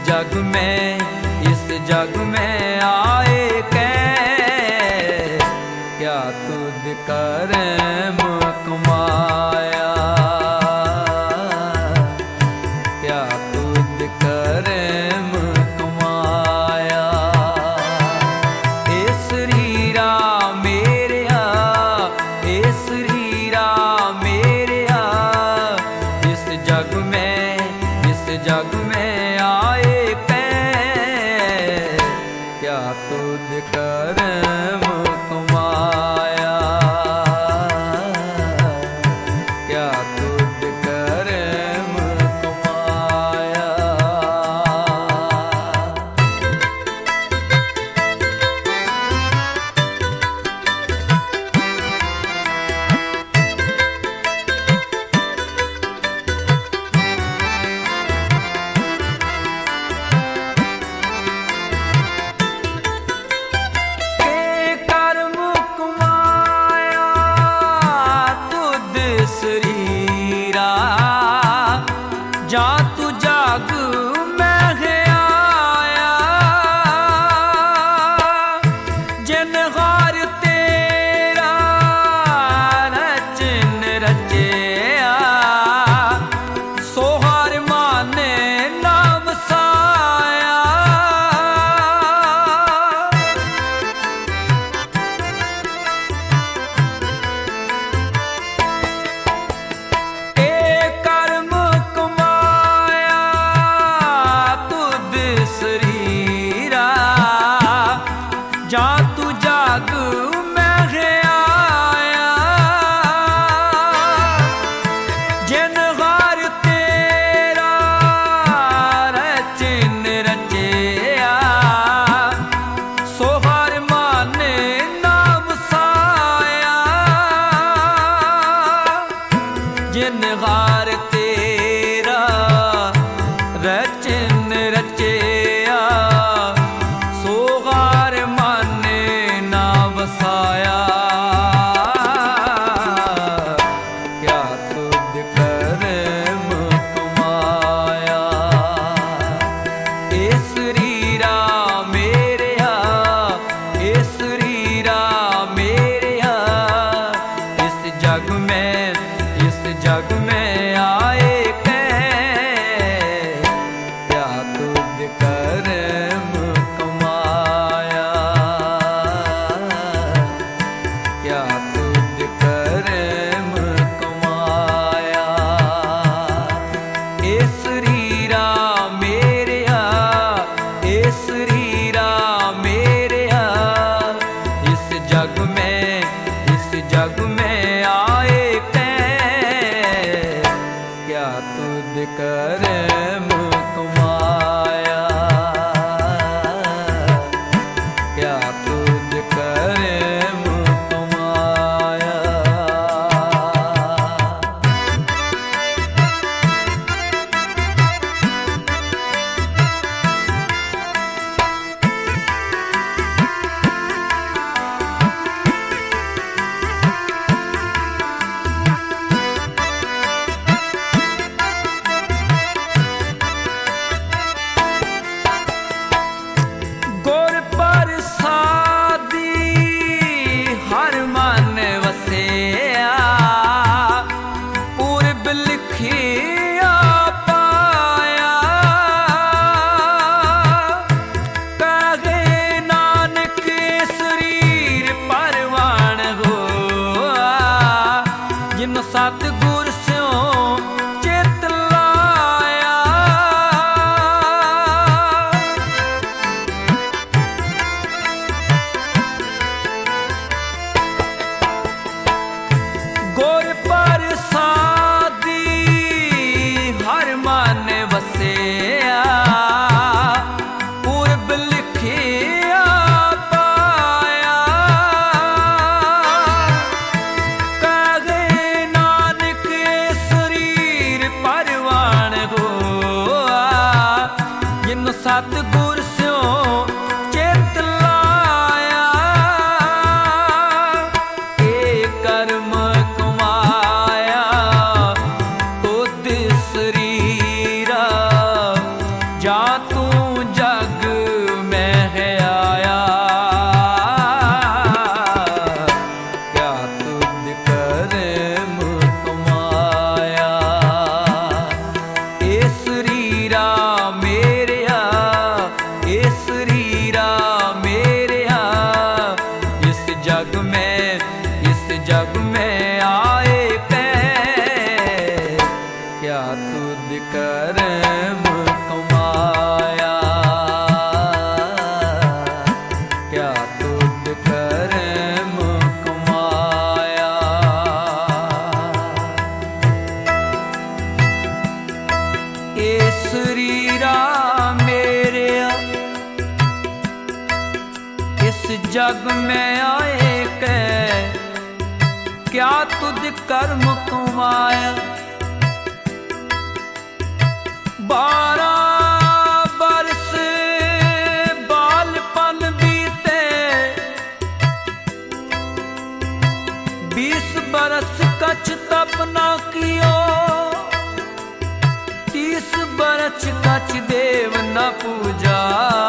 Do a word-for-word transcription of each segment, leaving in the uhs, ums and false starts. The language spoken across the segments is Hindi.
जग में, इस जग में आए कै क्या तुद करम कमाया, क्या तुद करम कमाया। ए शरीरा मेरेया, ए शरीरा मेरेया, इस जग में, इस जग में आए कै क्या तुद करम कमाया, क्या तुद करम कमाया। शरीरा जा तू जग में आया, जिन हार तेरा रचन रचया, सो हार माने ना वसाया। शरीरा जा तू जग में आया, जिन हार तेरा रचन रचया, सो हार माने ना वसाया। जिन हार तेरा रचन रचया, सो हार माने ना वसाया। क्या तुद करम कमाया, ए शरीरा मेरेया, ए शरीरा मेरेया, इस जग में, इस जग में आए कै क्या तुद करम कमाया, क्या तुद करम कमाया। ए शरीरा मेरेया, ए शरीरा मेरेया, इस जग में, इस जग में आए कै क्या तुद करम कमाया, क्या तुद करम कमाया। गुर प्रसादी हर मन वसेया, पूरब लिखिया पाया। कहे नानक शरीर परवान होआ, जिन सतगुर स्यों चित लाया। गुर प्रसादी हर मन वसेया, पूरब लिखिया पाया। कहे नानक शरीर परवान होआ, जिन सतगुर स्यों चित लाया। ए कर्म कमाया तुद शरीरा जा तू जग में है आया, क्या तुझ कर्म कमाया। ए शरीरा मेरेया, ए शरीरा मेरेया, इस जग में, इस जग में आए कै, क्या तुझ कर्म कमाया, क्या तुझ कर्म कमाया। ए शरीरा मेरेया, इस जग में आए कै, क्या तुझ कर्म कमाया। बारह बरस बालपन बीते, बीस बरस कछ तप न कियो, तीस बरस कछ देव न पूजा,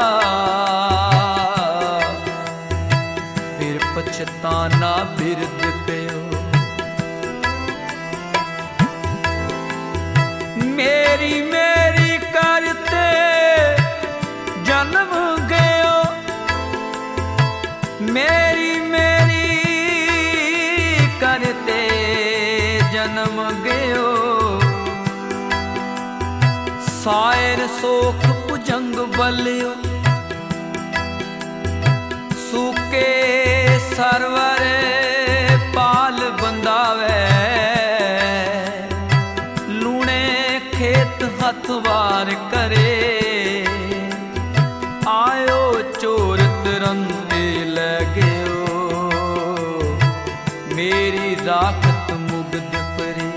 फिर पछताना बिरद प्यो। मेरी मेरी करते जन्म गयो, मेरी मेरी करते जन्म गयो। सायर सोख भुजंग बलियो, सूके सरवर पाल बंदावे, खेत हथवार करे, आयो चोर तरंते लगयो, मेरी राखत मुग्ध परे।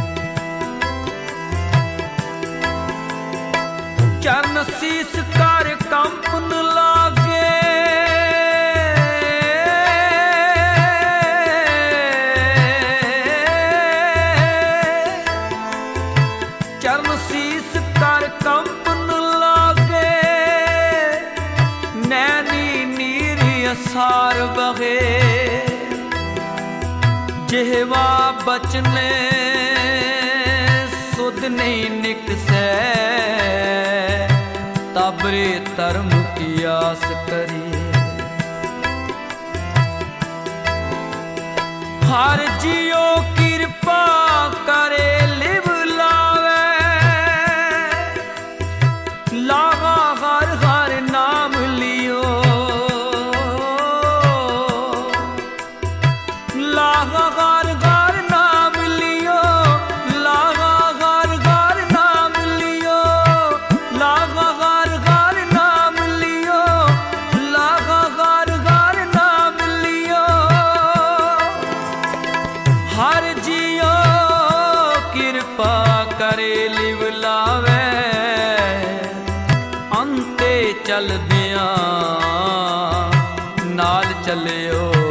चरण शीस कर कंपन लागे, चरण शीस कर कंपन लागे, नैनी नीर असार बहे, जिहवा बचने सुध नहीं निकसे, तबरे धर्म की आस करी। हर जियो कृपा करे लिव लावे, लागा हर हर नाम लियो, लागा हर हर नाम लियो, लागा हर हर नाम लियो, लागा हर हर नाम लियो, लागा हर हर नाम लियो। हर जियो कृपा करे लिव लावे, अंते चल दिया नाल चलियो।